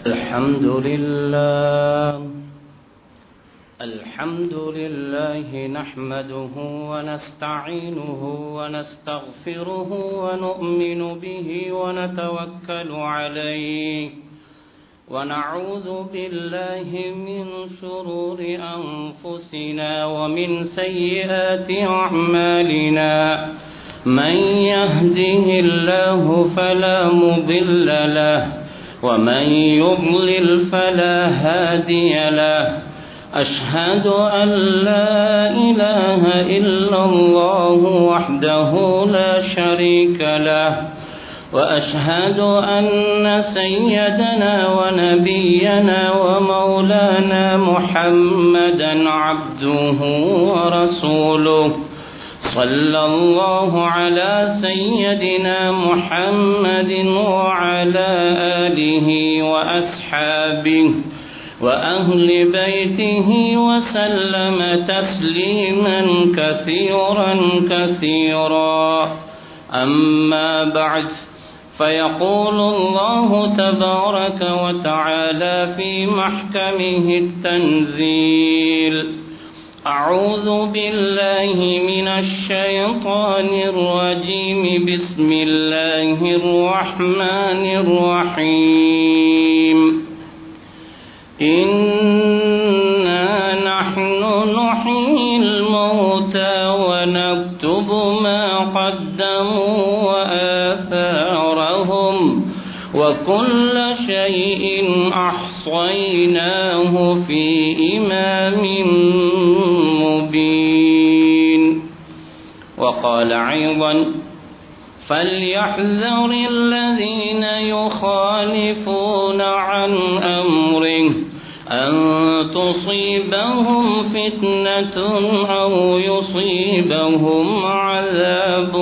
الحمد لله نحمده ونستعينه ونستغفره ونؤمن به ونتوكل عليه ونعوذ بالله من شرور أنفسنا ومن سيئات أعمالنا من يهده الله فلا مضل له ومن يضلل فلا هادي له أشهد أن لا إله إلا الله وحده لا شريك له وأشهد أن سيدنا ونبينا ومولانا محمدا عبده ورسوله صلى الله على سيدنا محمد وعلى آله وأصحابه وأهل بيته وسلم تسليما كثيرا كثيرا أما بعد فيقول الله تبارك وتعالى في محكمه التنزيل أعوذ بالله من الشيطان الرجيم بسم الله الرحمن الرحيم إنا نحن نحيي الموتى ونكتب ما قدموا وآثارهم وكل شيء أحصيناه في إمام مبين وقال أيضا فليحذر الذين يخالفون عن أمره أن تصيبهم فتنة أو يصيبهم عذاب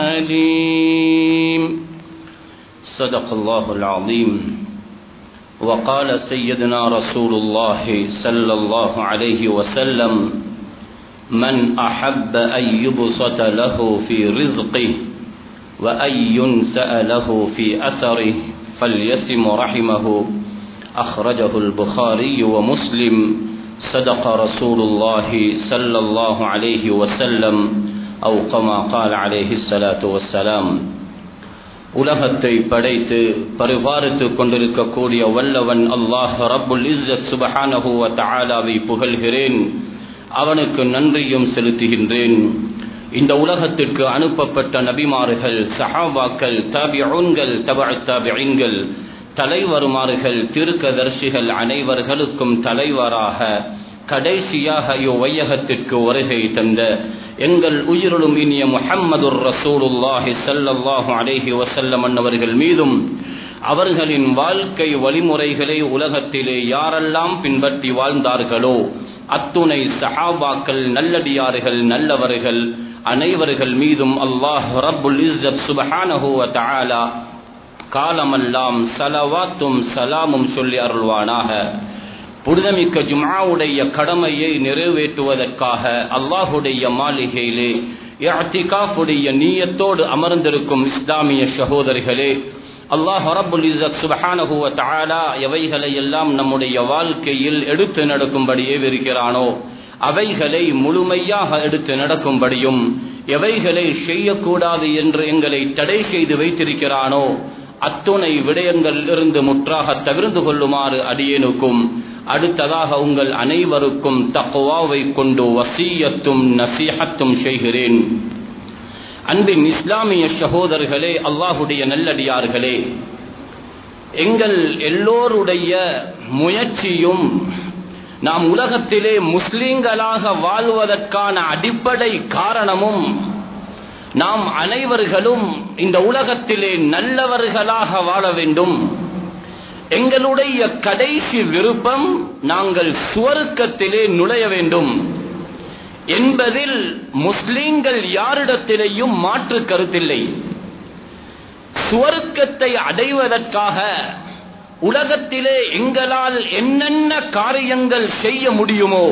أليم صدق الله العظيم وقال سيدنا رسول الله صلى الله عليه وسلم من أحب أن يبسط له في رزقه وأن ينسأ له في أثره فليصم رحمه أخرجه البخاري ومسلم صدق رسول الله صلى الله عليه وسلم أو كما قال عليه الصلاة والسلام உலகத்தை படைத்து பரிபாலித்துக் கொண்டிருக்கக்கூடிய வல்லவன் அல்லாஹ் ரப்புல் இஸ்ஸத் சுப்ஹானஹு வ தஆலாவை புகழ்கிறேன், அவனுக்கு நன்றியும் செலுத்துகின்றேன். இந்த உலகத்திற்கு அனுப்பப்பட்ட நபிமார்கள், சஹாபாக்கள், தாபிஊன்கள், தபஅத் தாபிஈன்கள், தலைவருமார்கள், தீர்க்கதரிசிகள் அனைவர்களுக்கும் தலைவராக கடைசியாக இவ்வையகத்திற்கு வருகை தந்த எங்கள் உயிரிலும் இனிய முஹம்மதுர் ரசூலுல்லாஹி ஸல்லல்லாஹு அலைஹி வஸல்லம் அன்னவர்கள் மீதும் அவர்களின் வாழ்க்கை வழிமுறைகளை உலகத்திலே யாரெல்லாம் பின்பற்றி வாழ்ந்தார்களோ அத்துணை சஹாபாக்கள், நல்லடியார்கள், நல்லவர்கள் அனைவர்கள் மீதும் அல்லாஹ் ரப்புல் இஸ்ஸத் சுப்ஹானஹு வ தஆலா காலமெல்லாம் ஸலவாத்தும் ஸலாமும் சொல்லி அருள்வானாக. புனிதமிக்க ஜும்ஆவுடைய கடமையை நிறைவேற்றுவதற்காக அல்லாஹுடைய மாளிகையிலே இஅ்திகாஃபுடைய நியத்தோடு அமர்ந்திருக்கும் இஸ்லாமிய சகோதரர்களே, அல்லாஹ் ரப்புல் இஸ்ஸத் சுப்ஹானஹு வ தஆலா எவைகளை எல்லாம் நம்முடைய வாழ்க்கையில் எடுத்து நடக்கும்படியே இருக்கிறானோ அவைகளை முழுமையாக எடுத்து நடக்கும்படியும், எவைகளை செய்யக்கூடாது என்று எங்களை தடை செய்து வைத்திருக்கிறானோ அத்துணை விடயங்கள் இருந்து முற்றாக தவிர்ந்து கொள்ளுமாறு அடியேனுக்கும் அடுத்ததாக உங்கள் அனைவருக்கும் தக்வாவை கொண்டு வசியத்தும் நசீஹத்தும் செய்கிறேன். அன்பின் இஸ்லாமிய சகோதரர்களே, அல்லாஹுடைய நல்லடியார்களே, எங்கள் எல்லோருடைய முயற்சியும் நாம் உலகத்திலே முஸ்லிம்களாக வாழ்வதற்கான அடிப்படை காரணமும் நாம் அனைவர்களும் இந்த உலகத்திலே நல்லவர்களாக வாழ வேண்டும். எங்களுடைய கடைசி விருப்பம் நாங்கள் சுவர்க்கத்திலே நுழைய வேண்டும் என்பதில் முஸ்லிம்கள் யாரிடத்திலேயும் மாற்று கருத்தில்லை. சுவர்க்கத்தை அடைவதற்காக உலகத்திலே எங்களால் என்னென்ன காரியங்கள் செய்ய முடியுமோ,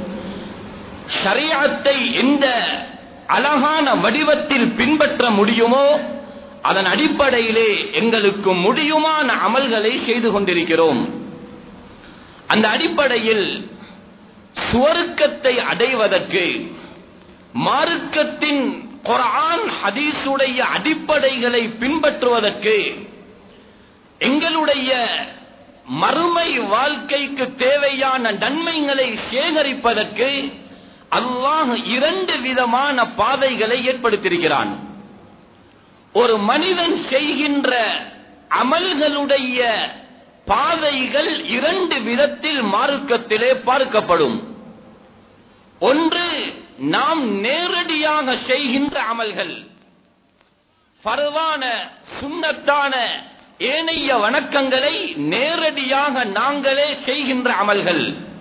ஷரீஅத்தை எந்த அழகான வடிவத்தில் பின்பற்ற முடியுமோ அதன் அடிப்படையிலே எங்களுக்கு முடியுமான அமல்களை செய்து கொண்டிருக்கிறோம். அந்த அடிப்படையில் சுவர்க்கத்தை அடைவதற்கு மார்க்கத்தின் குர்ஆன் ஹதீஸுடைய அடிப்படைகளை பின்பற்றுவதற்கு எங்களுடைய மறுமை வாழ்க்கைக்கு தேவையான நன்மைகளை சேகரிப்பதற்கு அல்லாஹ் 2 விதமான பாதைகளை ஏற்படுத்தியிருக்கிறான். ஒரு மனிதன் செய்கின்ற அமல்களுடைய பாதைகள் 2 விதத்தில் மார்க்கத்திலே பார்க்கப்படும். ஒன்று, நாம் நேரடியாக செய்கின்ற அமல்கள், ஃபர்தான சுன்னத்தான ஏனைய வணக்கங்களை நேரடியாக நாங்களே செய்கின்ற அமல்கள்.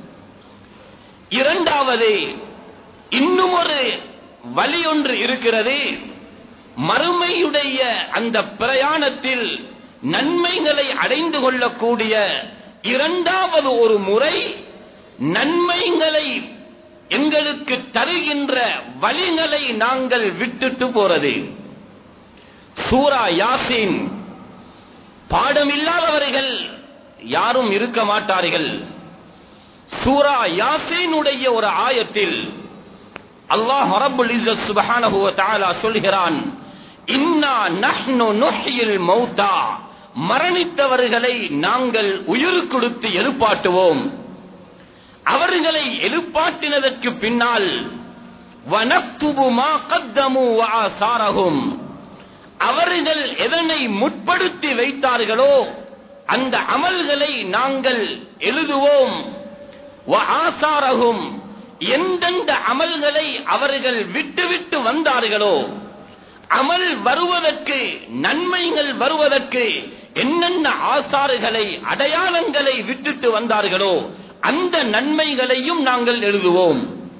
இரண்டாவது, இன்னும் ஒரு வழி ஒன்று இருக்கிறது. மறுமையுடைய அந்த பிரயாணத்தில் நன்மைகளை அடைந்து கொள்ளக்கூடிய இரண்டாவது ஒரு முறை, நன்மைகளை எங்களுக்கு தருகின்ற வழிகளை நாங்கள் விட்டுட்டு போறது. சூரா யாசீன் பாடமில்லாதவர்கள் யாரும் இருக்க மாட்டார்கள். சூரா யாசீனுடைய ஒரு ஆயத்தில் அல்லாஹ் ரப்புல் இஸ்ஸத் சுப்ஹானஹு வ தஆலா சொல்கிறான், இன்னா நஹ்னு நுஹ்யில் மௌதா, மரணித்தவர்களை நாங்கள் உயிர் கொடுத்து எழுப்பாட்டுவோம். அவர்களை எழுப்பாட்டினதற்கு பின்னால் வனக்துபு மா கத்தமு வ ஆசாரஹும், அவர்கள் எதனை முற்படுத்தி வைத்தார்களோ அந்த அமல்களை நாங்கள் எழுதுவோம். வ ஆசாரஹும், எந்தெந்த அமல்களை அவர்கள் விட்டு வந்தார்களோ, அமல் வருவதற்கு நன்மைகள் வருவதற்கு என்னென்ன ஆசாறுகளை அடையாளங்களை விட்டுட்டு வந்தார்களோ அந்த நன்மைகளையும் நாங்கள் எழுதுவோம்.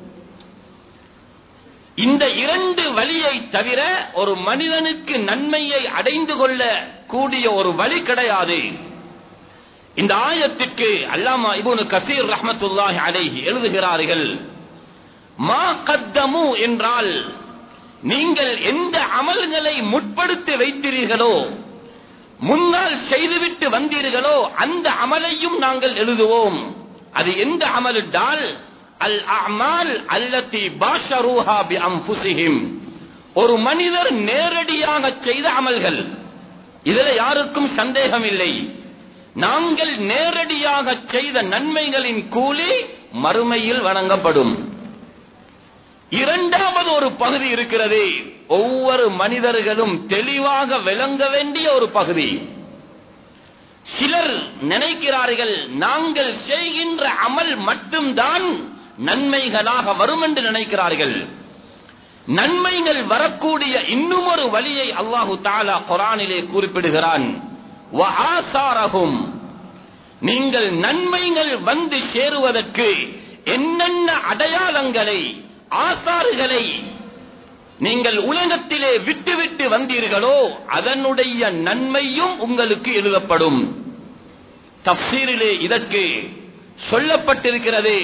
இந்த 2 வழியை தவிர ஒரு மனிதனுக்கு நன்மையை அடைந்து கொள்ள கூடிய ஒரு வழி கிடையாது. இந்த ஆயத்திற்கு அல்லாமா இப்னு கஸீர் ரஹ்மத்துல்லாஹி அலைஹி எழுதுகிறார்கள், மா கத்தமு என்றால் நீங்கள் எந்த அமல்களை முற்படுத்தி வைத்தீர்களோ, முன்னால் செய்துவிட்டு வந்தீர்களோ அந்த அமலையும் நாங்கள் எழுதுவோம். அது எந்த அமல் என்றால் அல் அமால் அல்லதி பாஷருஹா பி அன்ஃபுஸிஹிம், ஒரு மனிதர் நேரடியாக செய்த அமல்கள். இதில் யாருக்கும் சந்தேகம் இல்லை. நாங்கள் நேரடியாக செய்த நன்மைகளின் கூலி மறுமையில் வழங்கப்படும். இரண்டாவது ஒரு பகுதி இருக்கிறது, ஒவ்வொரு மனிதர்களும் தெளிவாக விளங்க வேண்டிய ஒரு பகுதி. சிலர் நினைக்கிறார்கள் நாங்கள் செய்கின்ற அமல் மட்டும்தான் நன்மைகளாக வரும் என்று நினைக்கிறார்கள். நன்மைகள் வரக்கூடிய இன்னும் ஒரு வழியை அல்லாஹு தஆலா குர்ஆனிலே குறிப்பிடுகிறான், வஆசாரஹும், நீங்கள் நன்மைகள் வந்து சேருவதற்கு என்னென்ன அடையாளங்களை ஆசாறுகளை நீங்கள் உலகத்திலே விட்டு வந்தீர்களோ அதனுடைய நன்மையும் உங்களுக்கு எழுதப்படும். தஃப்சீரிலே இதற்கு சொல்லப்பட்டிருக்கிறது,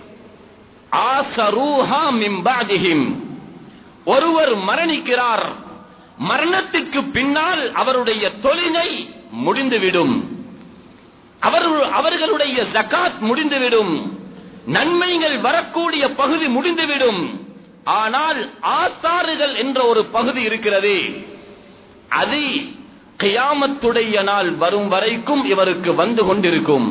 ஆஸரூஹா மின் பஅதிஹிம், ஒருவர் மரணிக்கிறார், மரணத்திற்கு பின்னால் அவருடைய தொழுகை முடிந்துவிடும், அவர்களுடைய ஜகாத் முடிந்துவிடும், நன்மைகள் வரக்கூடிய பகுதி முடிந்துவிடும். ஆனால் ஆசாறுகள் என்ற ஒரு பகுதி இருக்கிறது, அது கியாமத்துடைய நாள் வரும் வரைக்கும் இவருக்கு வந்து கொண்டிருக்கும்.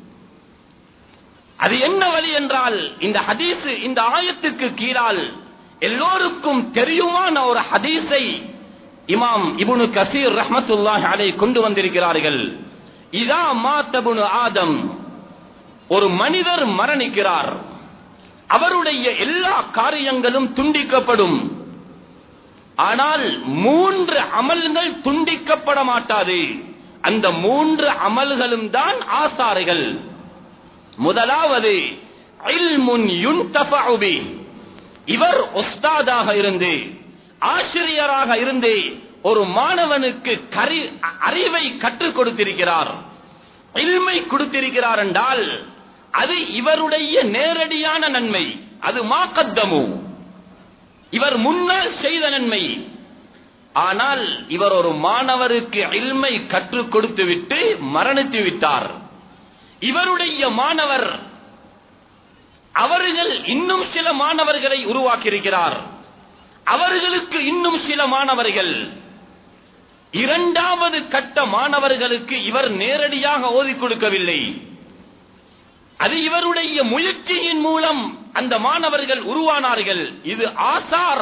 அது என்ன வழி என்றால், இந்த ஹதீஸ் இந்த ஆயத்துக்கு கீழால் எல்லோருக்கும் தெரியுமான ஒரு ஹதீஸை இமாம் இப்னு கஸீர் ரஹ்மத்துல்லாஹி அலைஹி கொண்டு வந்திருக்கிறார்கள். இதா மாத இப்னு ஆதம், ஒரு மனிதர் மரணிக்கிறார், அவருடைய எல்லா காரியங்களும் துண்டிக்கப்படும். ஆனால் 3 அமல்கள் துண்டிக்கப்பட மாட்டாது. அந்த 3 அமல்களும் தான் ஆசாறுகள். முதலாவது இல்முன் யுன்தஃபஉ பி, இவர் உஸ்தாதாக இருந்து ஆசிரியராக இருந்து ஒரு மாணவனுக்கு அறிவை கற்றுக் கொடுத்திருக்கிறார், இல்மை கொடுத்திருக்கிறார் என்றால் அது இவருடைய நேரடியான நன்மை, அது மாகத்தமு, இவர் முன்னால் செய்த நன்மை. ஆனால் இவர் ஒரு மாணவருக்கு இல்மை கற்றுக் கொடுத்து விட்டு மரணித்து விட்டார். இவருடைய மாணவர், அவர்கள் இன்னும் சில மாணவர்களை உருவாக்கியிருக்கிறார். அவர்களுக்கு இன்னும் சில மாணவர்கள். இரண்டாவது கட்ட மாணவர்களுக்கு இவர் நேரடியாக ஓதிக் கொடுக்கவில்லை. அது இவருடைய முயற்சியின் மூலம் அந்த மாணவர்கள் உருவானார்கள். இது ஆசார்.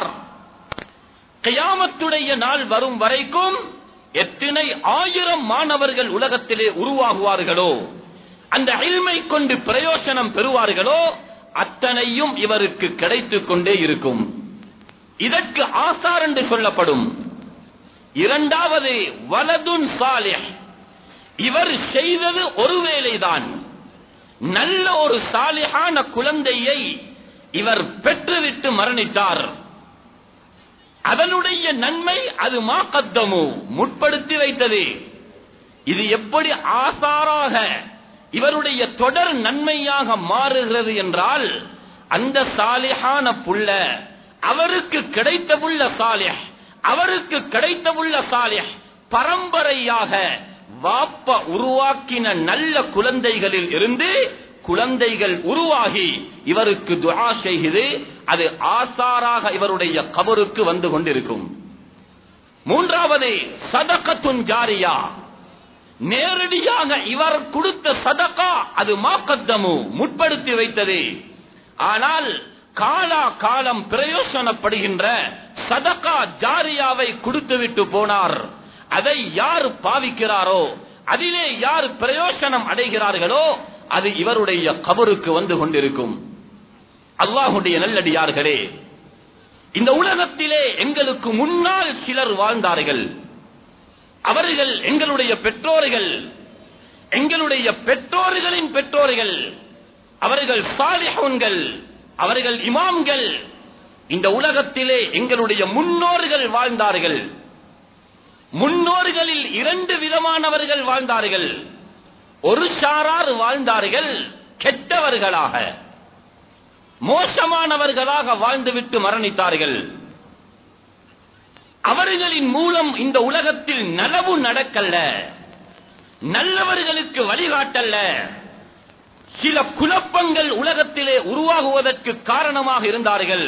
கியாமத்துடைய நாள் வரும் வரைக்கும் எத்தனை ஆயிரம் மாணவர்கள் உலகத்திலே உருவாகுவார்களோ, அந்த இல்மை கொண்டு பிரயோசனம் பெறுவார்களோ, அத்தனையும் இவருக்கு கிடைத்துக் கொண்டே இருக்கும். இதற்கு ஆசார் என்று சொல்லப்படும். இரண்டாவது வலதுன் சாலிஹ். இவர் செய்தது ஒரு வேலைதான். நல்ல ஒரு சாலிஹான குழந்தையை இவர் பெற்றுவிட்டு மரணித்தார். அதனுடைய நன்மை அது மா கத்தமு, முற்படுத்தி வைத்தது. இது எப்படி ஆசாராக இவருடைய தொடர் நன்மையாக மாறுகிறது என்றால், அந்த சாலிஹான புள்ள அவருக்கு கிடைத்த புள்ள சாலிஹ், அவருக்கு கிடைத்த புள்ள சாலிஹ் பரம்பரையாக வாப்ப உருவாக்கின நல்ல குழந்தைகளில் இருந்து குழந்தைகள் உருவாகி இவருக்கு துஆ செய்கிறது. அது ஆசாராக இவருடைய கபருக்கு வந்து கொண்டிருக்கும். மூன்றாவது சதகத்துன் ஜாரியா. நேரடியாக இவர் கொடுத்த சதகா அது மாக்கத்தமு, முற்படுத்தி வைத்தது. ஆனால் காலா காலம் பிரயோசனப்படுகின்ற சதகா ஜாரியாவை கொடுத்துவிட்டு போனார். அதை யார் பாவிக்கிறாரோ, அதிலே யார் பிரயோசனம் அடைகிறார்களோ, அது இவருடைய கபருக்கு வந்து கொண்டிருக்கும். அல்லாஹ்வுடைய நல்லடியார்களே, இந்த உலகத்திலே எங்களுக்கு முன்னால் சிலர் வாழ்ந்தார்கள். அவர்கள் எங்களுடைய பெற்றோர்கள், எங்களுடைய பெற்றோர்களின் பெற்றோர்கள். அவர்கள் சாலிஹூன்கள், அவர்கள் இமாம்கள். இந்த உலகத்திலே எங்களுடைய முன்னோர்கள் வாழ்ந்தார்கள். முன்னோர்களில் இரண்டு விதமானவர்கள் வாழ்ந்தார்கள். ஒரு சாரார் வாழ்ந்தார்கள் கெட்டவர்களாக, மோசமானவர்களாக வாழ்ந்துவிட்டு மரணித்தார்கள். அவர்களின் மூலம் இந்த உலகத்தில் நலவு நடக்கல்ல, நல்லவர்களுக்கு வழிகாட்டல்ல. சில குழப்பங்கள் உலகத்திலே உருவாகுவதற்கு காரணமாக இருந்தார்கள்.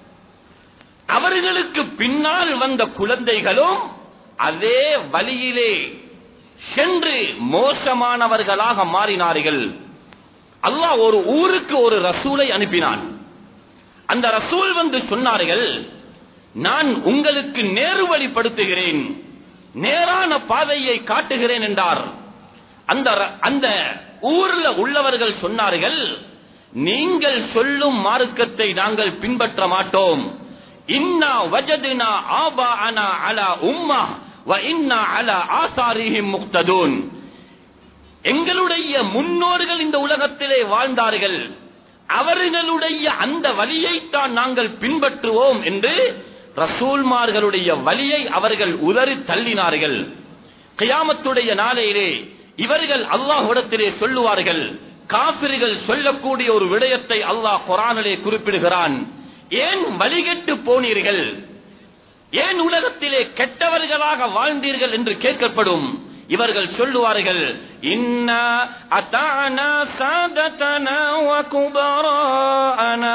அவர்களுக்கு பின்னால் வந்த குழந்தைகளும் அதே வழியிலே சென்று மோசமானவர்களாக மாறினார்கள். அல்லாஹ் ஒரு ஊருக்கு ஒரு ரசூலை அனுப்பினான். அந்த ரசூல் வந்து சொன்னார்கள், நான் உங்களுக்கு நேர்வழிப்படுத்துகிறேன், நேரான பாதையை காட்டுகிறேன் என்றார். அந்த ஊர்ல உள்ளவர்கள் சொன்னார்கள், நீங்கள் சொல்லும் மார்க்கத்தை நாங்கள் பின்பற்ற மாட்டோம். இன்னா வஜத்னா ஆபாஅனா அலா உம்மா வ இன்னா அலா ஆசாரிஹிம் முக்ததூன். எங்களுடைய முன்னோர்கள் இந்த உலகத்திலே வாழ்ந்தார்கள், அவர்களுடைய அந்த வழியைத்தான் நாங்கள் பின்பற்றுவோம் என்று ரசூல்மார்களுடைய வழியை அவர்கள் உதறி தள்ளினார்கள். கியாமத்துடைய நாளையிலே இவர்கள் அல்லாஹ்விடத்திலே சொல்லுவார்கள். காபிர்கள் சொல்லக்கூடிய ஒரு விடயத்தை அல்லாஹ் குர்ஆனிலே குறிப்பிடுகிறான். ஏன் வழிகெட்டு போனீர்கள், ஏன் உலகத்திலே கெட்டவர்களாக வாழ்ந்தீர்கள் என்று கேட்கப்படும். இவர்கள் சொல்லுவார்கள், இன்னா அதானா சாததனா வ குபரானா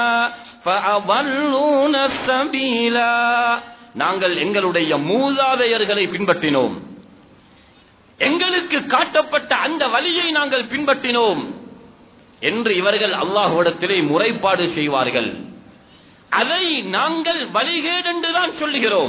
ஃபஅضلூன ஸபீலா. நாங்கள் எங்களுடைய மூதாதையர்களை பின்பற்றினோம், எங்களுக்கு காட்டப்பட்ட அந்த வழியை நாங்கள் பின்பற்றினோம் என்று இவர்கள் அல்லாஹ்விடத்திலே முறைப்பாடு செய்வார்கள். அதை நாங்கள் வழிகேடு என்றுதான் சொல்லுகிறோம்.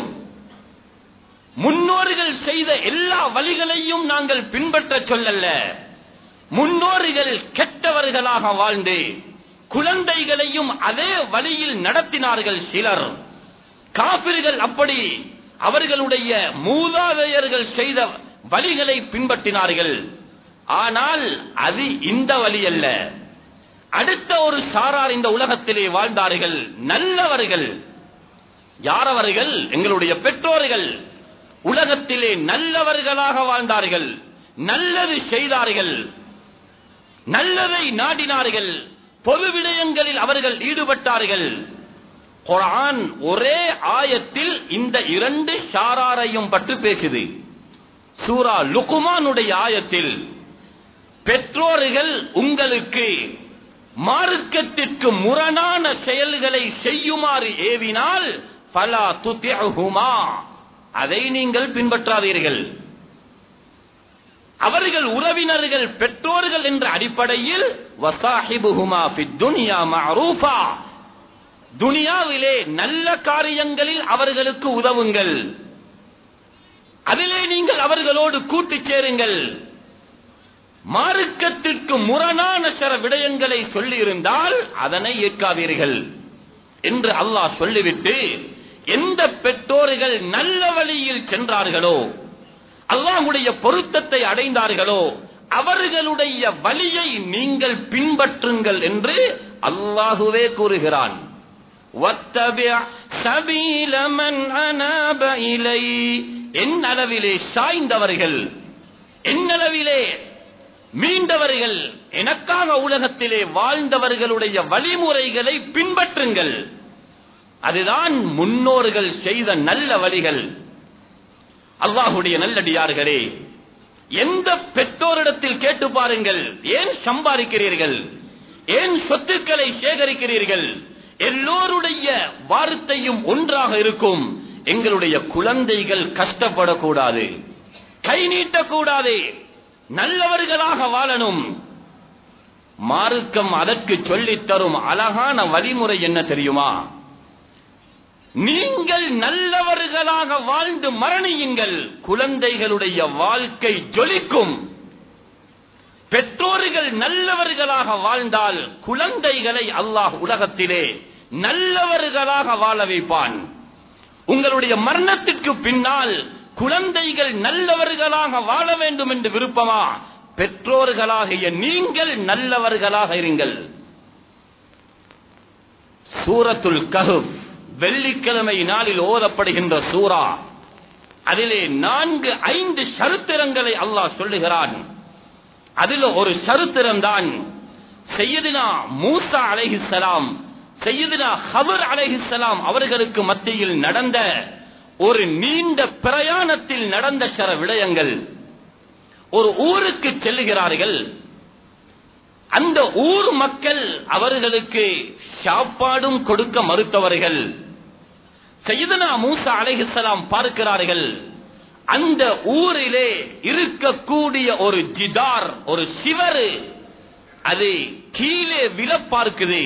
முன்னோர்கள் செய்த எல்லா வழிகளையும் நாங்கள் பின்பற்ற சொல்லல்ல. முன்னோர்கள் கெட்டவர்களாக வாழ்ந்து குழந்தைகளையும் அதே வழியில் நடத்தினார்கள் சிலர். காபிர்கள் அப்படி அவர்களுடைய மூதாதையர்கள் செய்த வழிகளை பின்பற்றினார்கள். ஆனால் அது இந்த வழி அல்ல. அடுத்த ஒரு சாரார் இந்த உலகத்திலே வாழ்ந்தார்கள், நல்லவர்கள். யாரவர்கள்? எங்களுடைய பெற்றோர்கள். உலகத்திலே நல்லவர்களாக வாழ்ந்தார்கள், நல்லது செய்தார்கள், நல்லதை நாடினார்கள், பொது விடயங்களில் அவர்கள் ஈடுபட்டார்கள். குர்ஆன் ஒரே ஆயத்தில் இந்த இரண்டு சாராரையும் பற்றி பேசுது. சூரா லுக்மானுடைய ஆயத்தில் பெற்றோர்கள் உங்களுக்கு மார்க்கத்திற்கு முரணான செயல்களை செய்யுமாறு ஏவினால் ஃபலா துதிஹுமா, அதை நீங்கள் பின்பற்றாதீர்கள். அவர்கள் உறவினர்கள் பெற்றோர்கள் என்ற அடிப்படையில் வசாஹிபுஹுமா ஃபித் துன்யா மஅரூஃபா, துனியாவிலே நல்ல காரியங்களில் அவர்களுக்கு உதவுங்கள், அதிலே நீங்கள் அவர்களோடு கூட்டு சேருங்கள். மார்க்கத்திற்கு முரணான சில விடயங்களை சொல்லி இருந்தால் அதனை ஏற்காதீர்கள் என்று அல்லாஹ் சொல்லிவிட்டு, எந்த பெற்றோர்கள் நல்ல வழியில் சென்றார்களோ, அல்லாஹ்வுடைய பொருத்தத்தை அடைந்தார்களோ, அவர்களுடைய வழியை நீங்கள் பின்பற்றுங்கள் என்று அல்லாஹுவே கூறுகிறான். என் அளவிலே சாய்ந்தவர்கள், என் அளவிலே மீண்டவர்கள், எனக்காக உலகத்திலே வாழ்ந்தவர்களுடைய வழிமுறைகளை பின்பற்றுங்கள். அதுதான் முன்னோர்கள் செய்த நல்ல வழிகள். அல்லாஹுடைய நல்லடியார்களே, எந்த பெற்றோரிடத்தில் கேட்டு பாருங்கள், ஏன் சம்பாதிக்கிறீர்கள், ஏன் சொத்துக்களை சேகரிக்கிறீர்கள்? எல்லோருடைய வார்த்தையும் ஒன்றாக இருக்கும், எங்களுடைய குழந்தைகள் கஷ்டப்படக்கூடாது, கை நீட்டக்கூடாது, நல்லவர்களாக வாழணும். மார்க்கம் அதற்கு சொல்லித் தரும் அழகான வழிமுறை என்ன தெரியுமா? நீங்கள் நல்லவர்களாக வாழ்ந்து மரணியுங்கள், குழந்தைகளுடைய வாழ்க்கை ஜொலிக்கும். பெற்றோர்கள் நல்லவர்களாக வாழ்ந்தால் குழந்தைகளை அல்லாஹ் உலகத்திலே நல்லவர்களாக வாழ வைப்பான். உங்களுடைய மரணத்திற்கு பின்னால் குழந்தைகள் நல்லவர்களாக வாழ வேண்டும் என்று விருப்பமா? பெற்றோர்களாகிய நீங்கள் நல்லவர்களாக இருங்கள். சூரத்துல் கஹ்ஃப் வெள்ளிக்கிழமை நாளில் ஓதப்படுகின்ற சூரா. அதிலே 4-5 சரித்திரங்களை அல்லாஹ் சொல்லுகிறான். அதில் ஒரு சரித்திரம் தான் சையதுனா மூசா அலைஹிஸ்ஸலாம், சையதுனா ஹபர் அலைஹிஸ்ஸலாம் அவர்களுக்கு மத்தியில் நடந்த ஒரு நீண்ட பிரயாணத்தில் நடந்த சில விடயங்கள். ஒரு ஊருக்கு செல்லுகிறார்கள். அந்த ஊர் மக்கள் அவர்களுக்கு சாப்பாடும் கொடுக்க மறுத்தவர்கள். சையதுனா மூசா அலைஹிஸ்ஸலாம் பார்க்கிறார்கள், அந்த ஊரிலே இருக்கக்கூடிய ஒரு ஜிதார், ஒரு சிவரு, அது கீழே விழ பார்க்குது.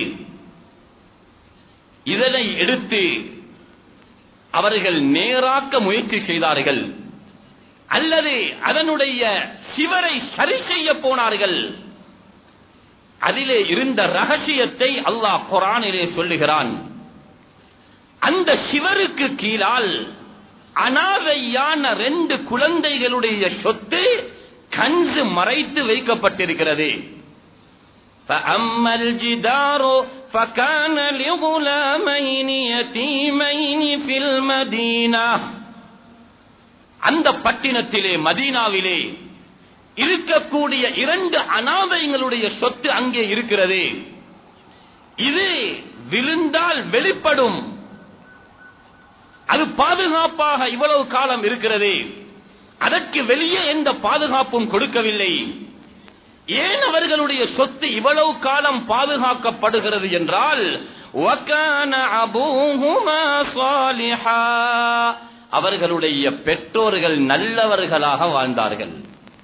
இதனை எடுத்து அவர்கள் நேராக்க முயற்சி செய்தார்கள், அல்லது அதனுடைய சிவரை சரி செய்ய போனார்கள். அதிலே இருந்த ரகசியத்தை அல்லாஹ் குர்ஆனிலே சொல்லுகிறான். அந்த சிவருக்கு கீழால் அனாதையான 2 குழந்தைகளுடைய சொத்து கன்சு மறைத்து வைக்கப்பட்டிருக்கிறது. فَأَمَّا الْجِدَارُ فَكَانَ لِغُلَامَيْنِ يَتِيمَيْنِ فِي الْمَدِينَةِ. அந்த பட்டினத்திலே, மதீனாவிலே இருக்கக்கூடிய 2 அனாதைகளுடைய சொத்து அங்கே இருக்கிறது. இது விழுந்தால் வெளிப்படும், அது பாதுகாப்பாக இவ்வளவு காலம் இருக்கிறது, அதற்கு வெளியே எந்த பாதுகாப்பும் கொடுக்கவில்லை. ஏன் அவர்களுடைய சொத்து இவ்வளவு காலம் பாதுகாக்கப்படுகிறது என்றால், وَكَانَ أَبُوهُمَا صَالِحًا, அவர்களுடைய பெற்றோர்கள் நல்லவர்களாக வாழ்ந்தார்கள்,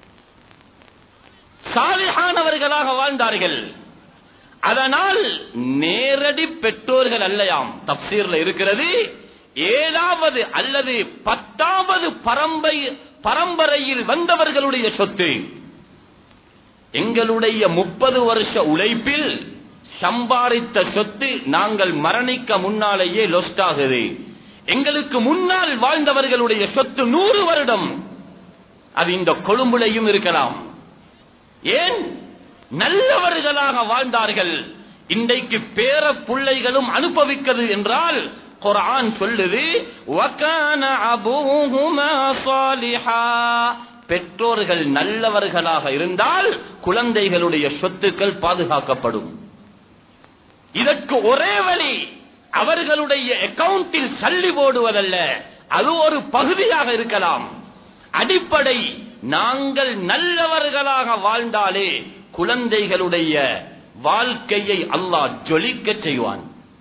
சாலிஹானவர்களாக வாழ்ந்தார்கள். அதனால் நேரடி பெற்றோர்கள் அல்லையாம். தப்சீர்ல இருக்கிறது, 7வது அல்லது 10வது பரம்பரையில் வந்தவர்களுடைய சொத்து. எங்களுடைய 30 வருஷ உழைப்பில் சம்பாதித்த சொத்து நாங்கள் மரணிக்க முன்னாலேயே லொஸ்ட் ஆகுது. எங்களுக்கு முன்னால் வாழ்ந்தவர்களுடைய சொத்து 100 வருடம், அது இந்த கொழும்புலையும் இருக்கலாம். ஏன்? நல்லவர்களாக வாழ்ந்தார்கள். இன்றைக்கு பேர பிள்ளைகளும் அனுபவிக்கிறது என்றால் குர்ஆன் சொல்லுது, وَكَانَ أَبُوهُمَا صَالِحًا, பெற்றோர்கள் நல்லவர்களாக இருந்தால் குழந்தைகளுடைய சொத்துக்கள் பாதுகாக்கப்படும். இதற்கு ஒரே வழி அவர்களுடைய அக்கவுண்டில் சல்லி போடுவதல்ல, அது ஒரு பகுதியாக இருக்கலாம். அடிப்படை நாங்கள் நல்லவர்களாக வாழ்ந்தாலே குழந்தைகளுடைய வாழ்க்கையை அல்லாஹ் ஜொலிக்க செய்வான்.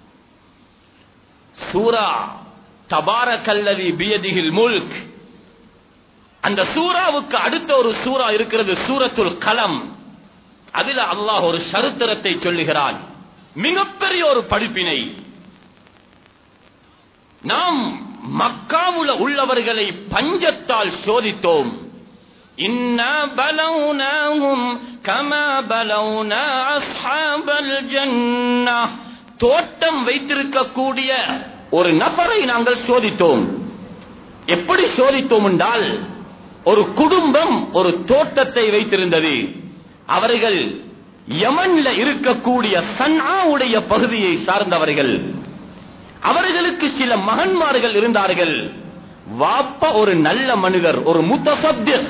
சூரா தபாரக்கல்லதி பியதிஹில் முல்க், அந்த சூராவுக்கு அடுத்த ஒரு சூரா இருக்கிறது, சூரத்துல் கலம். அதில் அல்லாஹ் ஒரு சரித்திரத்தை சொல்லுகிறான், மிகப்பெரிய ஒரு படிப்பினை. நாம் மக்காவுல உள்ளவர்களை பஞ்சத்தால் சோதித்தோம். இன்னா பலௌனாஹும் கமா பலௌனா அஸ்ஹாபல் ஜன்னஹ், தோட்டம் வைத்திருக்கக்கூடிய ஒரு நபரை நாங்கள் சோதித்தோம். எப்படி சோதித்தோம் என்றால், ஒரு குடும்பம் ஒரு தோட்டத்தை வைத்திருந்தது. அவர்கள் யமன்ல இருக்கக்கூடிய சன்ஆவுடைய பகுதியை சார்ந்தவர்கள். அவர்களுக்கு சில மகன்மார்கள் இருந்தார்கள். வாப்பா ஒரு நல்ல மனிதர், ஒரு முத்தசத்திக்,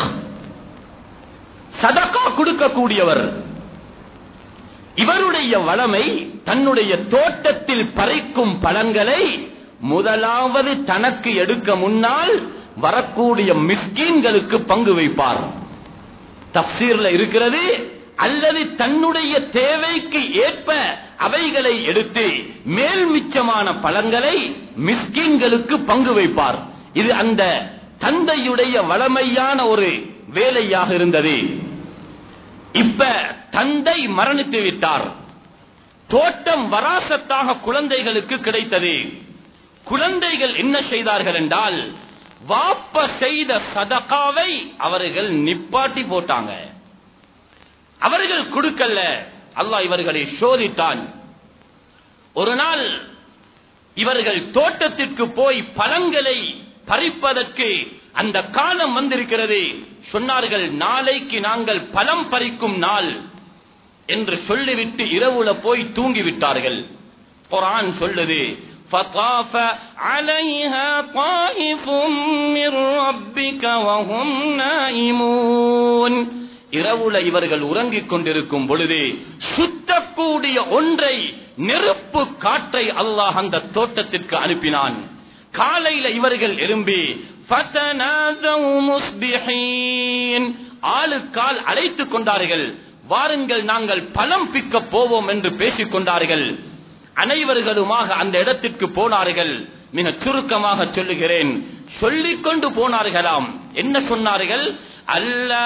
சதகா கொடுக்கக்கூடியவர். இவருடைய வளமை தன்னுடைய தோட்டத்தில் பறிக்கும் பழங்களை முதலாவது தனக்கு எடுக்க முன்னால் வரக்கூடிய மிஸ்கீன்களுக்கு பங்கு வைப்பார். தஃசீர்ல இருக்கிறது, அல்லது தன்னுடைய தேவைக்கு ஏற்ப அவைகளை எடுத்து மேல் மிச்சமான பழங்களை மிஸ்கீன்களுக்கு பங்கு வைப்பார். இது அந்த தந்தையுடைய வளமையான ஒரு வேலையாக இருந்தது. இப்ப தந்தை மரணித்து விட்டார். தோட்டம் வராசத்தாக குழந்தைகளுக்கு கிடைத்தது. குழந்தைகள் என்ன செய்தார்கள் என்றால், வாப்ப செய்த சதகாவை அவர்கள் நிப்பாட்டி போட்டாங்க. அவர்கள் கொடுக்கல. அல்லாஹ் இவர்களை சோதித்தான். ஒரு நாள் இவர்கள் தோட்டத்திற்கு போய் பழங்களை பறிப்பதற்கு அந்த காலம் வந்திருக்கிறது. சொன்னார்கள், நாளைக்கு நாங்கள் பழம் பறிக்கும் நாள் என்று சொல்லிவிட்டு இரவுல போய் தூங்கிவிட்டார்கள். குர்ஆன் சொல்லுது, فطاف عليها طائف من ربك وهم نائمون. இரவுல இவர்கள் உறங்கிக் கொண்டிருக்கும் பொழுது சுத்தக்கூடிய ஒன்றை, நெருப்பு காற்றை அல்லாஹ் அந்த தோட்டத்திற்கு அனுப்பினான். காலையில இவர்கள் எழும்பி ஃபதனாஸவு முஸ்பிஹீன், ஆளுக்கால் அழைத்துக் கொண்டார்கள். வாருங்கள், நாங்கள் பழம் பிக்க போவோம் என்று பேசிக் கொண்டார்கள். அனைவர்களுமாக அந்த இடத்திற்கு போனார்கள். மிக சுருக்கமாக சொல்லுகிறேன், சொல்லிக் கொண்டு போனார்களாம். என்ன சொன்னார்கள்? அல்லா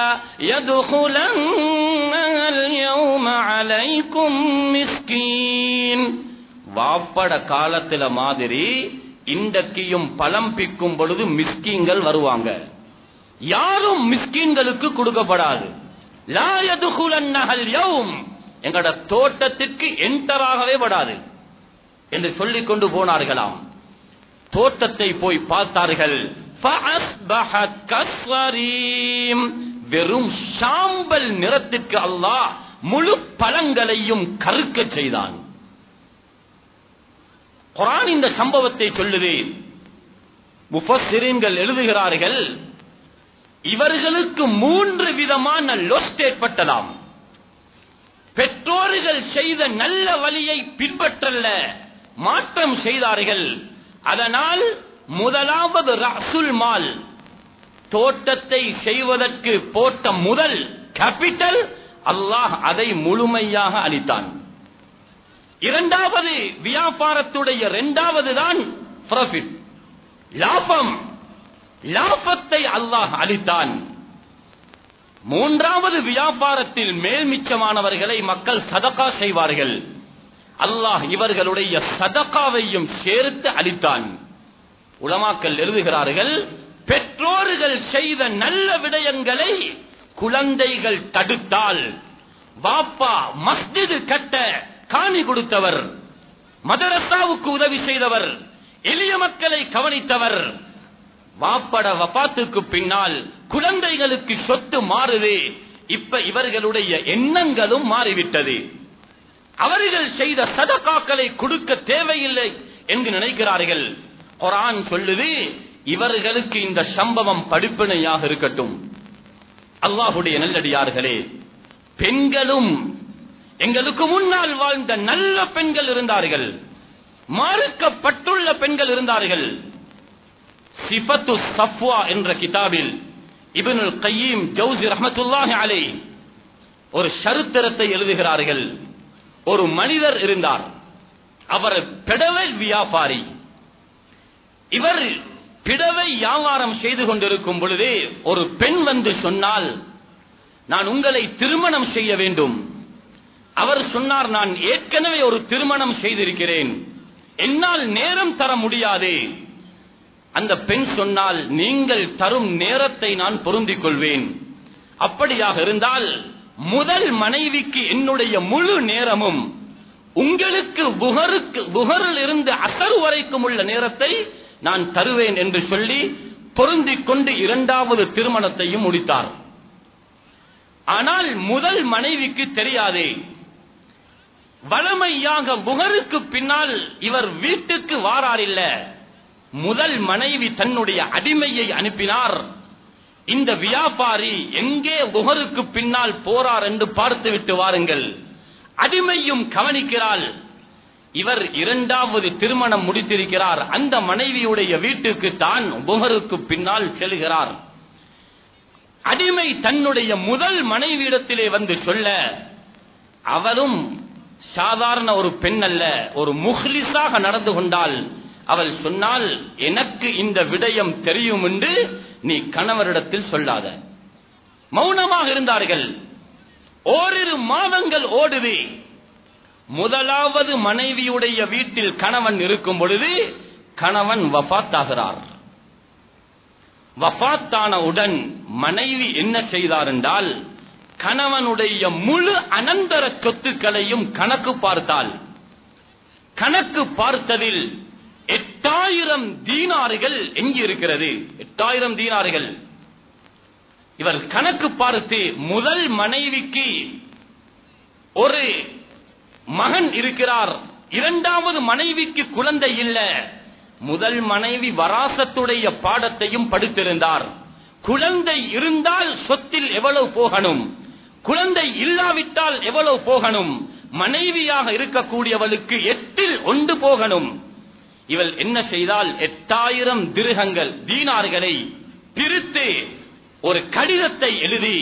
யதுகுலன்னல் யௌம அலைக்கும் மிஸ்கீன். வாப்பட காலத்தில மாதிரி இன்றைக்கும் பழம் பிக்கும் பொழுது மிஸ்கீன்கள் வருவாங்க. யாரும் மிஸ்கீன்களுக்கு கொடுக்கப்படாது. லா யதுகுலன்னல் யௌம், எங்கட தோட்டத்திற்கு என்டராகவே படாது என்று சொல்லிக் கொண்டு போனார்களாம். தோட்டத்தை போய் பார்த்தார்கள். வெறும் சாம்பல் நிறத்திற்கு அல்லாஹ் முழு பழங்களையும் கருக்க செய்தான். குர்ஆன் இந்த சம்பவத்தை சொல்லுது. முஃபஸ்ஸிரீன்கள் எழுதுகிறார்கள், இவர்களுக்கு 3 விதமான லொஸ்ட் ஏற்பட்டதாம். பெற்றோர்கள் செய்த நல்ல வழியை பின்பற்றல்ல, மாற்றம் செய்தார்கள். அதனால் முதலாவது ரஅசுல் மால், தோட்டத்தை செய்வதற்கு போட்ட முதல் கேபிட்டல், அல்லாஹ் அதை முழுமையாக அளித்தான். இரண்டாவது வியாபாரத்துடைய இரண்டாவது தான் ப்ராஃபிட், லாபம். லாபத்தை அல்லாஹ் அளித்தான். மூன்றாவது வியாபாரத்தில் மேல்மிச்சமானவர்களை மக்கள் சதகா செய்வார்கள். அல்லாஹ் இவர்களுடைய சதகாவையும் சேர்த்து அளித்தான். உலமாக்கள் எழுதுகிறார்கள், பெற்றோர்கள் செய்த நல்ல விடயங்களை குழந்தைகள் தடுத்தால், வாப்பா மஸ்ஜிது கட்ட காணி கொடுத்தவர், மதரசாவுக்கு உதவி செய்தவர், எளிய மக்களை கவனித்தவர், வாப்பட வபாத்துக்கு பின்னால் குழந்தைகளுக்கு சொத்து மாறுது. இப்ப இவர்களுடைய எண்ணங்களும் மாறிவிட்டது. அவர்கள் செய்த சதகாக்களை கொடுக்க தேவையில்லை என்று நினைக்கிறார்கள். குர்ஆன் சொல்லுது, இவர்களுக்கு இந்த சம்பவம் படிப்பினையாக இருக்கட்டும். அல்லாஹ்வுடைய நல்லடியார்களே, பெண்களும் எங்களுக்கு முன்னால் வாழ்ந்த நல்ல பெண்கள் இருந்தார்கள், மார்க்கப்பட்டுள்ள பெண்கள் இருந்தார்கள். சிஃபத்து சஃப்வா என்ற கிதாபில் இப்னுல் கய்யிம் ஜௌஸி ரஹ்மத்துல்லாஹி அலைஹி ஒரு சரித்திரத்தை எழுதுகிறார்கள். ஒரு மனிதர் இருந்தார். அவர் பிடவை வியாபாரி. இவர் பிடவை வியாபாரம் செய்து கொண்டிருக்கும் பொழுதே ஒரு பெண் வந்து சொன்னால், நான் உங்களை திருமணம் செய்ய வேண்டும். அவர் சொன்னார், நான் ஏற்கனவே ஒரு திருமணம் செய்திருக்கிறேன், என்னால் நேரம் தர முடியாது. அந்த பெண் சொன்னால், நீங்கள் தரும் நேரத்தை நான் பொருந்திக் கொள்வேன். அப்படியாக இருந்தால் முதல் மனைவிக்கு என்னுடைய முழு நேரமும், உங்களுக்கு புகரில் இருந்து அசர் வரைக்கும் உள்ள நேரத்தை நான் தருவேன் என்று சொல்லி பொருந்திக் கொண்டு இரண்டாவது திருமணத்தையும் முடித்தார். ஆனால் முதல் மனைவிக்கு தெரியாதே. வளமையாக புகருக்கு பின்னால் இவர் வீட்டுக்கு வாராரில்ல. முதல் மனைவி தன்னுடைய அடிமையை அனுப்பினார். இந்த வியாபாரி எங்கே புகருக்கு பின்னால் போறார் என்று பார்த்துவிட்டு வாருங்கள். அடிமையும் கவனிக்கிறாள். இவர் இரண்டாவது திருமணம் முடித்திருக்கிறார். அந்த மனைவியுடைய வீட்டுக்கு தான் புகருக்கு பின்னால் செல்கிறார். அடிமை தன்னுடைய முதல் மனைவியிடத்திலே வந்து சொல்ல, அவளும் சாதாரண ஒரு பெண் அல்ல, ஒரு முஹ்லிஸாக நடந்து கொண்டாள். அவள் சொன்னால், எனக்கு இந்த விடயம் தெரியும் என்று நீ கணவரிடத்தில் சொல்லாத. மௌனமாக இருந்தார்கள். ஓரிரு மாதங்கள் ஓடுது. முதலாவது மனைவியுடைய வீட்டில் கணவன் இருக்கும் பொழுது கணவன் வஃபாத் ஆகிறார். வஃபாத்தானவுடன் மனைவி என்ன செய்தார் என்றால், கணவனுடைய முழு அனந்தர சொத்துக்களையும் கணக்கு பார்த்தால், கணக்கு பார்த்ததில் 8000 தீனார்கள் எங்கே இருக்கிறது? 8000 தீனார்கள். இவர் கணக்கு பார்த்து, முதல் மனைவிக்கு ஒரு மகன் இருக்கிறார், இரண்டாவது மனைவிக்கு குழந்தை இல்ல. முதல் மனைவி வராசத்துடைய பாடத்தையும் படித்திருந்தார். குழந்தை இருந்தால் சொத்தில் எவ்வளவு போகணும், குழந்தை இல்லாவிட்டால் எவ்வளவு போகணும், மனைவியாக இருக்கக்கூடியவளுக்கு 8இல் 1 போகணும். இவள் என்ன செய்தால், 8000 திர்ஹங்கள் தீனார்களை பிரித்து ஒரு கடிதத்தை எழுதி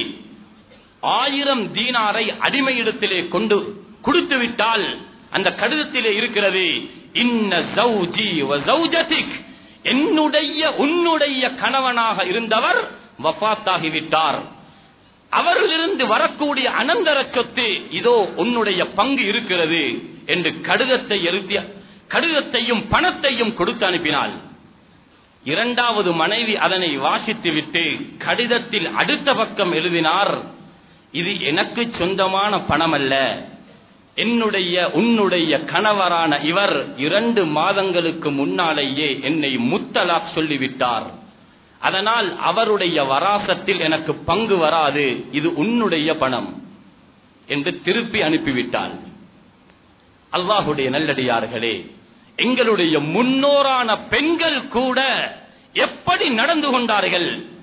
1000 தீனாரை அடிமையிடத்திலே கொண்டு கொடுத்து விட்டால், அந்த கடிதத்திலே இருக்கிறது, இன்ன ஜௌஜி வ ஜௌஜதிக், என்னுடைய உன்னுடைய கணவனாக இருந்தவர் வஃபாத்தாகிவிட்டார், அவரிலிருந்து வரக்கூடிய அனந்தர சொத்து இதோ உன்னுடைய பங்கு இருக்கிறது என்று கடிதத்தை எழுதிய கடிதத்தையும் பணத்தையும் கொடுத்து அனுப்பினாள். இரண்டாவது மனைவி அதனை வாசித்து விட்டு கடிதத்தில் அடுத்த பக்கம் எழுதினார், இது எனக்கு சொந்தமான பணம் அல்ல, என்னுடைய உன்னுடைய கணவரான இவர் 2 மாதங்களுக்கு முன்னாலேயே என்னை முத்தலாக் சொல்லிவிட்டார், அதனால் அவருடைய வராசத்தில் எனக்கு பங்கு வராது, இது உன்னுடைய பணம் என்று திருப்பி அனுப்பிவிட்டாள். அல்லாஹுடைய நல்லடியார்களே, எங்களுடைய முன்னோரான பெண்கள் கூட எப்படி நடந்து கொண்டார்கள்?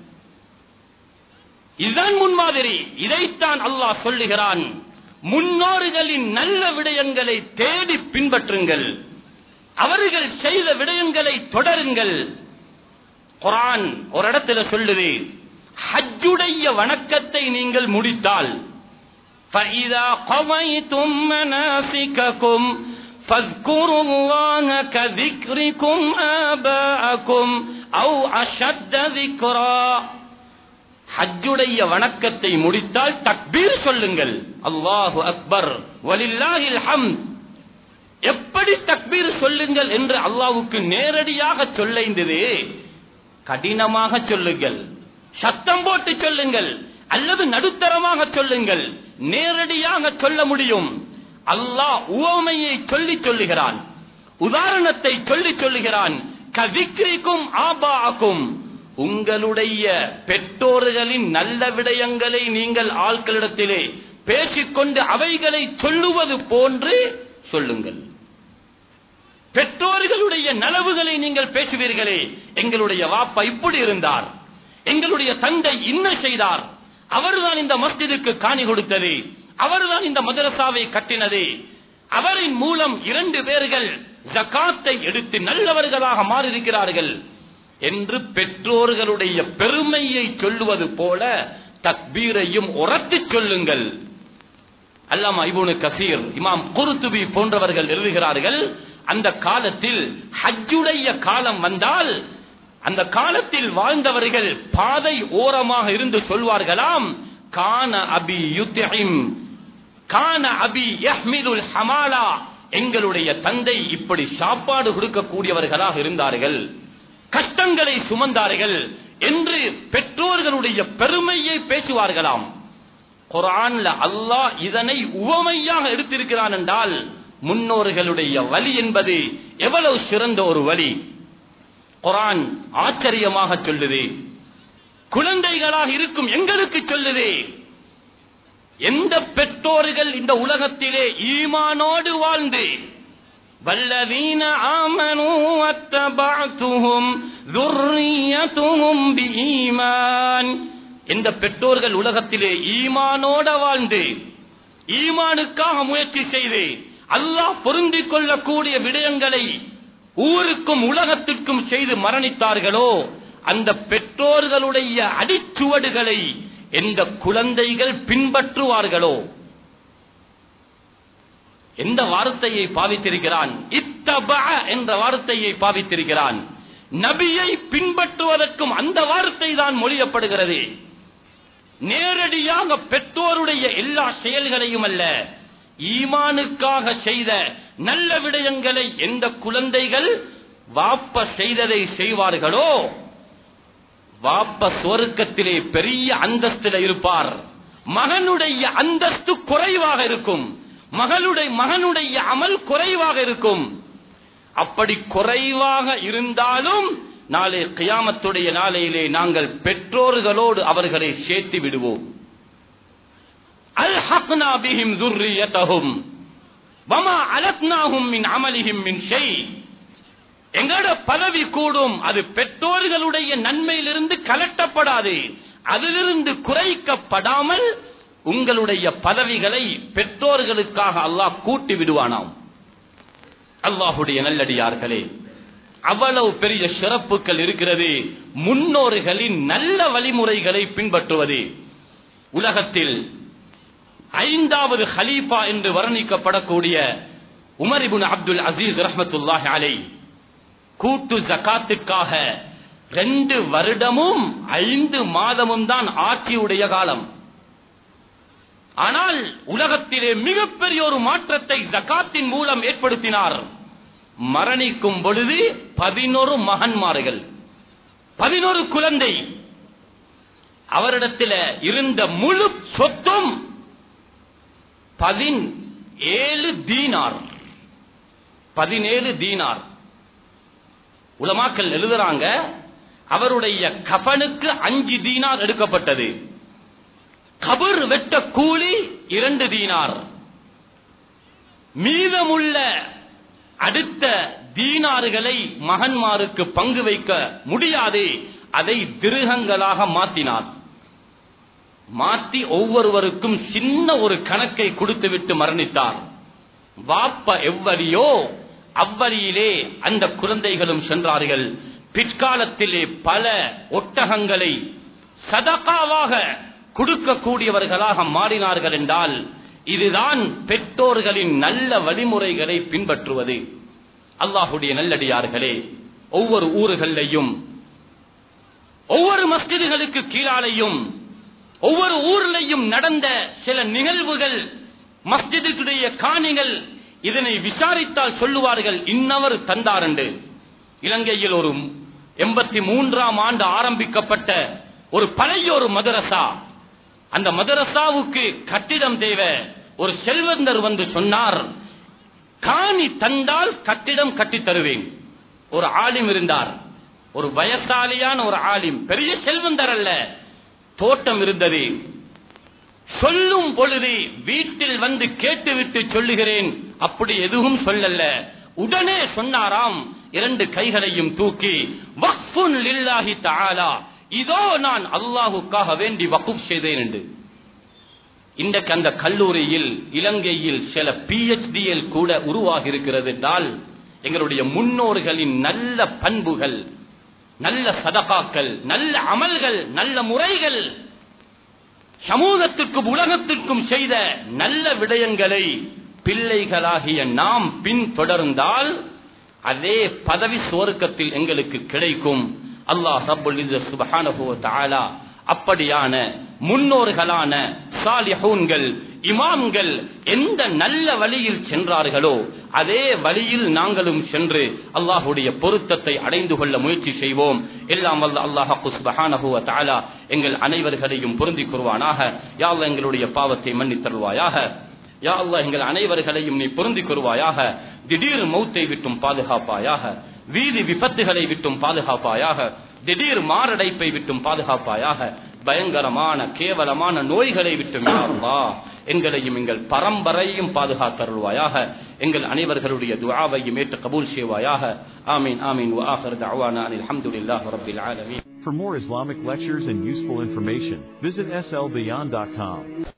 இதுதான் முன்மாதிரி. இதைத்தான் அல்லாஹ் சொல்லுகிறான், முன்னோர்களின் நல்ல விடயங்களை தேடி பின்பற்றுங்கள், அவர்கள் செய்த விடயங்களை தொடருங்கள். குர்ஆன் ஒரு இடத்துல சொல்லுது, ஹஜ்ஜுடைய வணக்கத்தை நீங்கள் முடித்தால், فَإِذَا قَضَيْتُم مَّنَاسِكَكُمْ فَاذْكُرُوا اللَّهَ كَذِكْرِكُمْ آبَاءَكُمْ أَوْ أَشَدَّ ذِكْرًا. ஹஜ்ஜுடைய வணக்கத்தை முடித்தால் தக்பீர் சொல்லுங்கள், அல்லாஹு அக்பர் வலில்லாஹில் ஹம்த். எப்படி தக்பீர் சொல்லுங்கள் என்று அல்லாஹ்வுக்கு நேரடியாக சொல்லைந்தது, கடினமாக சொல்லுங்கள், சத்தம் போட்டு சொல்லுங்கள், அல்லது நடுத்தரமாக சொல்லுங்கள். நேரடியாக சொல்ல முடியும். அல்லாஹ் உவமையை சொல்லுகிறான், உதாரணத்தை சொல்லுகிறான். கதிக்ரிக்கும் ஆபாக்கும், உங்களுடைய பெற்றோர்களின் நல்ல விடயங்களை நீங்கள் ஆட்களிடத்திலே பேசிக்கொண்டு அவைகளை சொல்லுவது போன்று சொல்லுங்கள். பெற்றோர்களுடைய நலவுகளை நீங்கள் பேசுவீர்களே, எங்களுடைய வாப்பா இப்படி இருந்தார், எங்களுடைய தந்தை என்ன செய்தார், அவர்தான் இந்த மஸ்ஜிதுக்கு காணி கொடுத்தது, அவர்தான் இந்த மதரசாவை கட்டினது, அவரின் மூலம் 2 பேர்கள் ஜகாத்தை எடுத்து நல்லவர்களாக மாறியிருக்கிறார்கள். என்று பெற்றோர்களுடைய பெருமையை சொல்லுவது போல தக்பீரையும் உரத்து சொல்லுங்கள். அல்லாமா இப்னு கஸீர், இமாம் குர்துபி போன்றவர்கள் எழுதுகிறார்கள், அந்த காலத்தில் ஹஜ்ஜுடைய காலம் வந்தால் அந்த காலத்தில் வாழ்ந்தவர்கள் பாதை ஓரமாக இருந்து சொல்வார்களாம், கான அபி யுத்இம் கான அபி யஹ்மிலுல் ஹமாலா, எங்களுடைய தந்தை இப்படி சாப்பாடு கொடுக்கக்கூடியவர்களாக இருந்தார்கள், கஷ்டங்களை சுமந்தார்கள் என்று பெற்றோர்களுடைய பெருமையை பேசுவார்களாம். குர்ஆன்ல அல்லாஹ் இதனை உவமையாக எடுத்திருக்கிறான் என்றால் முன்னோர்களுடைய வழி என்பது எவ்வளவு சிறந்த ஒரு வழி. குர்ஆன் ஆச்சரியமாக சொல்லுது, குழந்தைகளாக இருக்கும் எங்களுக்கு சொல்லுது, எந்த பெற்றோர்கள் இந்த உலகத்திலே ஈமானோடு வாழ்ந்து வல்லதீன ஆமனூ வத்தபஅதுஹும் ذُرِّيَّتُهُم بِஈமான், எந்த பெற்றோர்கள் உலகத்திலே ஈமானோட வாழ்ந்து ஈமானுக்காக முயற்சி செய்து அல்லாஹ் பொருந்திக் கொள்ளக்கூடிய விடயங்களை ஊருக்கும் உலகத்திற்கும் செய்து மரணித்தார்களோ அந்த பெற்றோர்களுடைய அடிச்சுவடுகளை எந்த குழந்தைகள் பின்பற்றுவார்களோ. எந்த வார்த்தையை பாவித்திருக்கிறான்? இத்தபா என்ற வார்த்தையை பாவித்திருக்கிறான். நபியை பின்பற்றுவதற்கும் அந்த வார்த்தை தான் மொழியப்படுகிறது. நேரடியாக பெற்றோருடைய எல்லா செயல்களையும் அல்ல, ஈமானுக்காக செய்த நல்ல விடயங்களை எந்த குழந்தைகள் வாப்ப செய்ததை செய்வார்களோ வாப்ப சொர்க்கத்திலே பெரிய அந்தஸ்தில் இருப்பார், மகனுடைய அந்தஸ்து குறைவாக இருக்கும், மகனுடைய அமல் குறைவாக இருக்கும். அப்படி குறைவாக இருந்தாலும் நாளை கியாமத்துடைய நாளையிலே நாங்கள் பெற்றோர்களோடு அவர்களை சேர்த்து விடுவோம். அல்ஹக்னா பிஹிம் ذُرِّيَّتَهُمْ வமா அலத்னாஹும் மின் அமலிஹிம் மின் ஷை. எங்களோட பதவி கூடும், அது பெற்றோர்களுடைய நன்மையிலிருந்து கலட்டப்படாது, அதிலிருந்து குறைக்கப்படாமல் உங்களுடைய பதவிகளை பெற்றோர்களுக்காக அல்லாஹ் கூட்டி விடுவானாம். அல்லாஹுடைய நல்லடியார்களே, அவ்வளவு பெரிய சிறப்புகள் இருக்கிறது முன்னோர்களின் நல்ல வழிமுறைகளை பின்பற்றுவது. உலகத்தில் 5வது ஹலீஃபா என்று வர்ணிக்கப்படக்கூடிய உமர் இப்னு அப்துல் அசீஸ் ரஹ்மத்துல்லாஹி அலைஹி கூட்டு ஜகாத்துக்காக 2 வருடமும் 5 மாதமும் தான் ஆட்சியுடைய காலம். ஆனால் உலகத்திலே மிகப்பெரிய ஒரு மாற்றத்தை ஜகாத்தின் மூலம் ஏற்படுத்தினார். மரணிக்கும் பொழுது 11 மகன்மார்கள், 11 குழந்தை, அவரிடத்தில் இருந்த முழு சொத்தும் 17 தீனார். 17 தீனார். உலமாக்கள் எழுதுறாங்க, அவருடைய கஃபனுக்கு 5 தீனார் எடுக்கப்பட்டது, கபர் வெட்ட கூலி 2 தீனார், மீதமுள்ள அடுத்த தீனார்களை மகன்மாருக்கு பங்கு வைக்க முடியாது, அதை திருகங்களாக மாற்றினார். மாற்றி ஒவ்வொருவருக்கும் சின்ன ஒரு கணக்கை கொடுத்துவிட்டு மரணித்தார். வாப்ப எவ்வழியோ அவ்வழியிலே அந்த குழந்தைகளும் சென்றார்கள். பிற்காலத்திலே பல ஒட்டகங்களை சதகாவாக கொடுக்கக்கூடியவர்களாக மாறினார்கள் என்றால் இதுதான் பெற்றோர்களின் நல்ல வழிமுறைகளை பின்பற்றுவது. அல்லாஹுடைய நல்லடியார்களே, ஒவ்வொரு ஊர்களிலையும் ஒவ்வொரு மஸ்ஜிதுகளுக்கு கீழாலையும் ஒவ்வொரு ஊரிலையும் நடந்த சில நிகழ்வுகள், மஸ்ஜிதுடைய காணிகள், இதனை விசாரித்தால் சொல்லுவார்கள் இன்னவர் தந்தார் என்று. இலங்கையில் ஒரு 83ஆம் ஆண்டு ஆரம்பிக்கப்பட்ட ஒரு பழைய ஒரு மதரசா, அந்த மதரசாவுக்கு கட்டிடம் தேவை. ஒரு செல்வந்தர் வந்து சொன்னார், காணி தந்தால் கட்டிடம் கட்டி தருவேன். ஒரு ஆலிம் இருந்தார், ஒரு வயசாலியான ஒரு ஆலிம், பெரிய செல்வந்தர் அல்ல, தோட்டம் இருந்தது. சொல்லும் பொழுது வீட்டில் வந்து கேட்டுவிட்டு சொல்லுகிறேன், அப்படி எதுவும் சொல்லல. உடனே சொன்னாராம், 2 கைகளையும் தூக்கி, வக்ஃபுன் லில்லாஹி தஆலா, இதோ நான் அல்லாஹுக்காக வேண்டி வக்ஃப் செய்தேன் என்று. இன்றைக்கு அந்த கல்லூரியில் இலங்கையில் சில PhDL கூட உருவாகி இருக்கிறது என்றால் எங்களுடைய முன்னோர்களின் நல்ல பண்புகள், நல்ல சதகாக்கள், நல்ல அமல்கள், நல்ல முறைகள், சமூகத்திற்கும் உலகத்திற்கும் செய்த நல்ல விடயங்களை பிள்ளைகளாகிய நாம் பின்தொடர்ந்தால் அதே பதவி சுவர்க்கத்தில் எங்களுக்கு கிடைக்கும். அல்லாஹ் ரப்புல் இஸ்ஸத் சுப்ஹானஹு வ தஆலா அப்படியான முன்னோர்களான சாலிஹூன்கள், இமாம்கள் எந்த நல்ல வழியில் சென்றார்களோ அதே வழியில் நாங்களும் சென்று அல்லாஹ்வுடைய பொருத்தத்தை அடைந்து கொள்ள முயற்சி செய்வோம். எல்லாம் வல்ல அல்லாஹ் சுப்ஹானஹு வ தஆலா எங்கள் அனைவர்களையும் பொருந்திக் கொள்வானாக. யா அல்லாஹ் எங்களுடைய பாவத்தை மன்னித் தருவாயாக. யா அல்லாஹ் எங்கள் அனைவர்களையும் நீ பொருந்திக் கொள்வாயாக. திடீர் மௌத்தை விட்டும் பாதுகாப்பாயாக, வீதி விபத்துகளை விட்டும் பாதுகாப்பாயாக, திடீர் மாரடைப்பை விட்டும் பாதுகாப்பாயாக, பயங்கரமான கேவலமான நோய்களை விட்டும் யா அல்லாஹ் எங்களையும் எங்கள் பரம்பரையும் பாதுகாத்தருள்வாயாக. எங்கள் அனைவர்களுடைய துஆவையும் ஏற்று கபூல் செய்வாயாக. ஆமீன் ஆமீன். வ ஆகிரு தஅவானா அல்ஹம்துலில்லாஹி ரப்பில் ஆலமீன். For more Islamic lectures and useful information, visit slbeyond.com.